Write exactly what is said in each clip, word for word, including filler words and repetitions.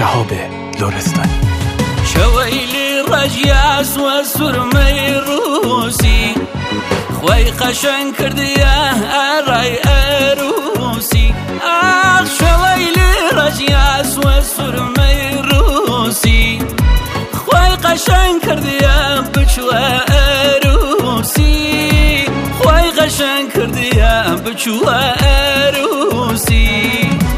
شهاب لرستانی. شويلي رجياس وسرمي روسي خوي قشن كرديا راي روسي. آخ شويلي رجياس وسرمي روسي خوي قشن كرديا بچوا روسي خوي قشن كرديا بچوا روسي.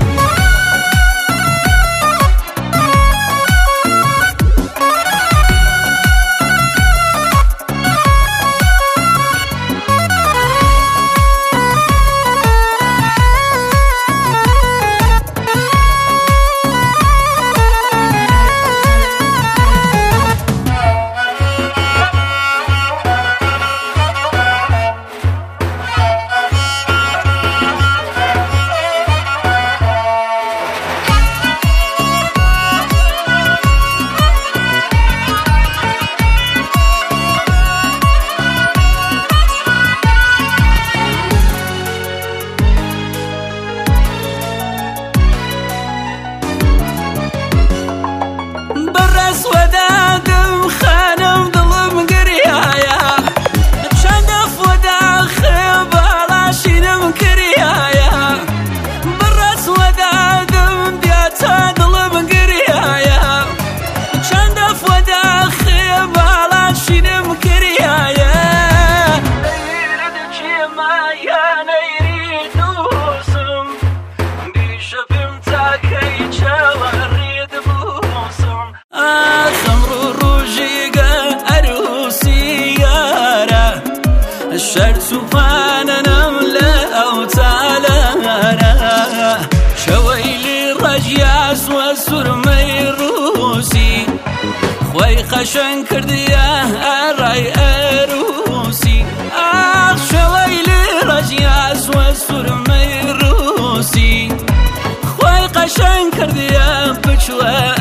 ودادم خانم دلم گریایا چند فدا خبالا شینم کریایا برس ودادم بیاتا دلم گریایا چند فدا خبالا شینم کریایا. نیرد چیما یا نیرد دوسم بیشفم تاکی چالرید بوسم. خمر روجيقة أروسي يارا الشر سبحانا نملا أو تعالى. شويلي رجياس وسرمي روسي خوي قشن كرديا راي روسي. آخ شويلي رجياس وسرمي روسي خوي قشن كرديا بچوا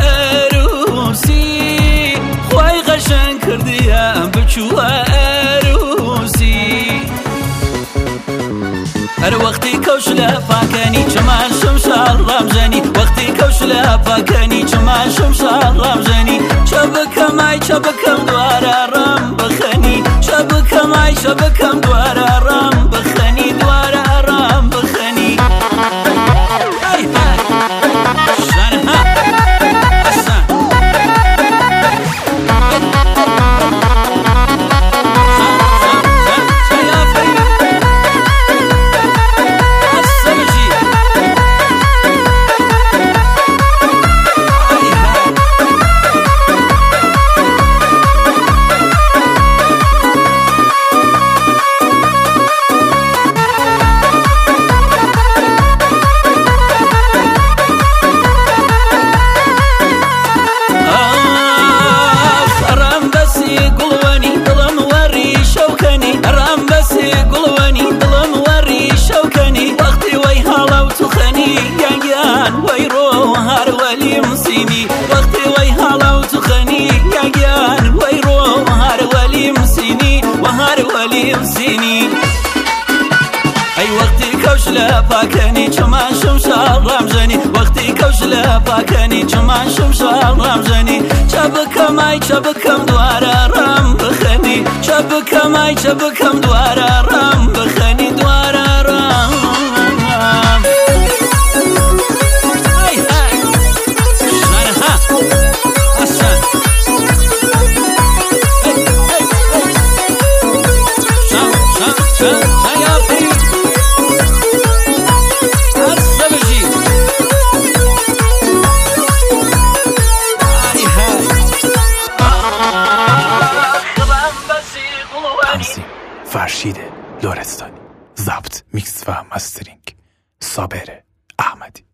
روسي خوي قشن كرديا بچوا روسي. هر وقتی کوشلا فاكني چمان شمشار رمزني وقتی کوشلا فاكني چمان شمشار رمزني شبكم اي شبكم دوارا رم بخني شبكم اي شبكم دوارا رم بخني دوارا رم بخني. وقتي ويهالا وتخني يا جان ويرو هار ولي مسيني وهار ولي مسيني. اي وقتي كوشلا فاكني چمان شمشار رمزني وقتي كوشلا فاكني چمان شمشار رمزني شبكم اي شبكم دوارا رم بخني شبكم اي شبكم دوارا رم بخني دوارا رم. فرشید لرستانی. ضبط، میکس و مسترینگ صابر احمدی.